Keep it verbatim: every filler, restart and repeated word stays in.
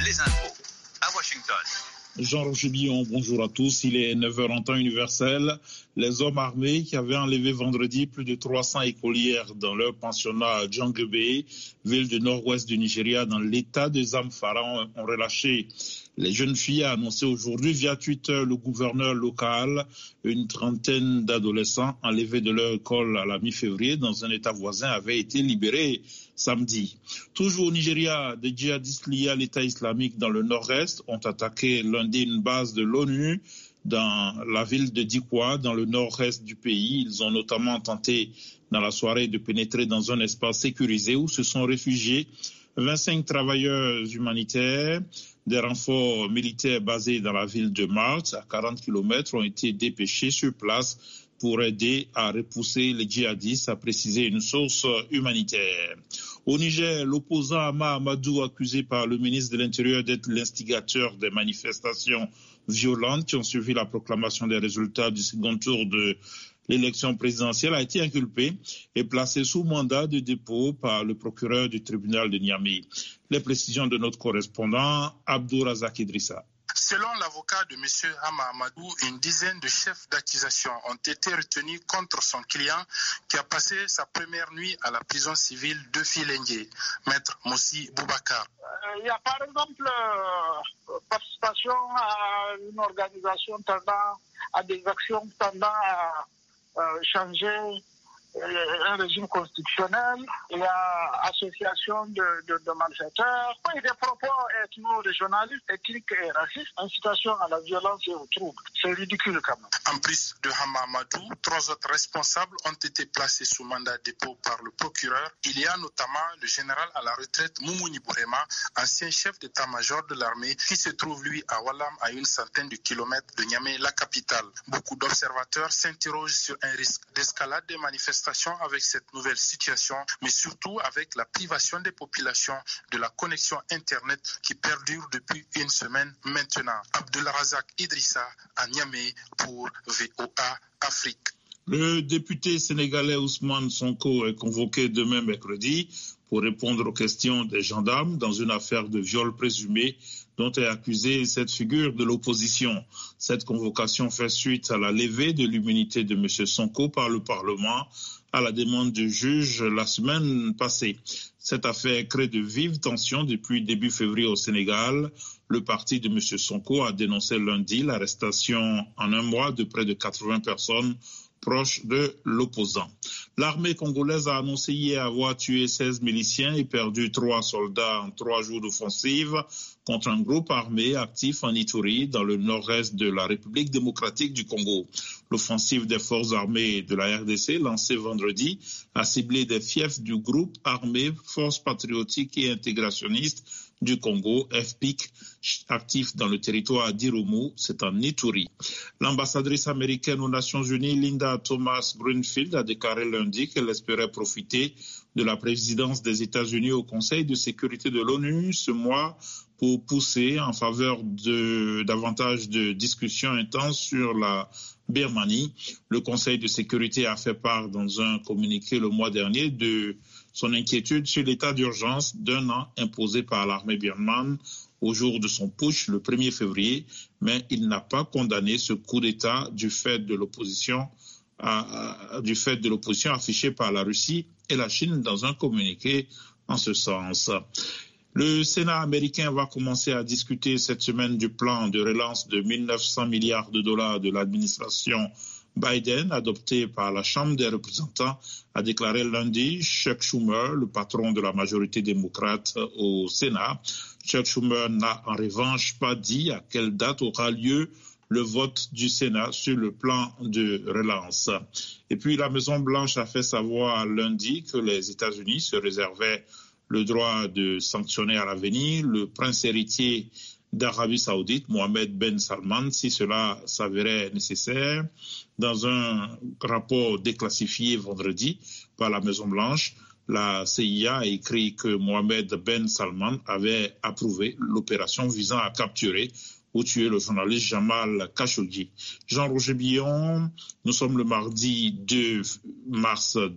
les infos à Washington. Jean-Roger Billon, bonjour à tous. Il est neuf heures en temps universel. Les hommes armés qui avaient enlevé vendredi plus de trois cents écolières dans leur pensionnat à Djangebe, ville du nord-ouest du Nigeria, dans l'état de Zamfara, ont relâché les jeunes filles, a annoncé aujourd'hui via Twitter le gouverneur local. Une trentaine d'adolescents enlevés de leur école à la mi-février dans un état voisin avaient été libérés samedi. Toujours au Nigeria, des djihadistes liés à l'État islamique dans le nord-est ont attaqué lundi une base de l'ONU dans la ville de Dikwa, dans le nord-est du pays. Ils ont notamment tenté dans la soirée de pénétrer dans un espace sécurisé où se sont réfugiés vingt-cinq travailleurs humanitaires. Des renforts militaires basés dans la ville de Mart, à quarante kilomètres, ont été dépêchés sur place pour aider à repousser les djihadistes, a précisé une source humanitaire. Au Niger, l'opposant Hama Amadou, accusé par le ministre de l'Intérieur d'être l'instigateur des manifestations violentes qui ont suivi la proclamation des résultats du second tour de l'élection présidentielle, a été inculpé et placé sous mandat de dépôt par le procureur du tribunal de Niamey. Les précisions de notre correspondant, Abdou Razak Idrissa. Selon l'avocat de M. Hama Amadou, une dizaine de chefs d'accusation ont été retenus contre son client qui a passé sa première nuit à la prison civile de Filengue, Maître Moussi Boubacar. Il y a par exemple euh, participation à une organisation tendant à des actions tendant à euh, changer un régime constitutionnel, il y a association de, de, de malfaiteurs, et des propos ethno-régionalistes, ethniques et racistes, incitation à la violence et au trouble. C'est ridicule quand même. En plus de Hama Amadou, trois autres responsables ont été placés sous mandat de dépôt par le procureur. Il y a notamment le général à la retraite Moumouni Bourema, ancien chef d'état-major de l'armée, qui se trouve lui à Walam, à une centaine de kilomètres de Niamey, la capitale. Beaucoup d'observateurs s'interrogent sur un risque d'escalade des manifestations avec cette nouvelle situation, mais surtout avec la privation des populations de la connexion Internet qui perdure depuis une semaine maintenant. Abdelrazak Idrissa à Niamey pour V O A Afrique. Le député sénégalais Ousmane Sonko est convoqué demain mercredi pour répondre aux questions des gendarmes dans une affaire de viol présumé dont est accusée cette figure de l'opposition. Cette convocation fait suite à la levée de l'immunité de M. Sonko par le Parlement à la demande du juge la semaine passée. Cette affaire crée de vives tensions depuis début février au Sénégal. Le parti de M. Sonko a dénoncé lundi l'arrestation en un mois de près de quatre-vingts personnes proche de l'opposant. L'armée congolaise a annoncé hier avoir tué seize miliciens et perdu trois soldats en trois jours d'offensive contre un groupe armé actif en Ituri, dans le nord-est de la République démocratique du Congo. L'offensive des forces armées de la R D C, lancée vendredi, a ciblé des fiefs du groupe armé Force patriotique et intégrationniste du Congo, F P I C, actif dans le territoire d'Irumu, c'est en Ituri. L'ambassadrice américaine aux Nations Unies, Linda Thomas Greenfield, a déclaré lundi qu'elle espérait profiter de la présidence des États-Unis au Conseil de sécurité de l'ONU ce mois pour pousser en faveur de davantage de discussions intenses sur la Birmanie. Le Conseil de sécurité a fait part dans un communiqué le mois dernier de son inquiétude sur l'état d'urgence d'un an imposé par l'armée birmane au jour de son putsch le premier février, mais il n'a pas condamné ce coup d'État du fait de l'opposition, à, du fait de l'opposition affichée par la Russie et la Chine dans un communiqué en ce sens. Le Sénat américain va commencer à discuter cette semaine du plan de relance de mille neuf cents milliards de dollars de l'administration Biden, adopté par la Chambre des représentants, a déclaré lundi Chuck Schumer, le patron de la majorité démocrate au Sénat. Chuck Schumer n'a en revanche pas dit à quelle date aura lieu le vote du Sénat sur le plan de relance. Et puis la Maison-Blanche a fait savoir lundi que les États-Unis se réservaient le droit de sanctionner à l'avenir le prince héritier d'Arabie Saoudite, Mohamed Ben Salman, si cela s'avérait nécessaire. Dans un rapport déclassifié vendredi par la Maison-Blanche, la C I A a écrit que Mohamed Ben Salman avait approuvé l'opération visant à capturer ou tuer le journaliste Jamal Khashoggi. Jean-Roger Billon, nous sommes le mardi deux mars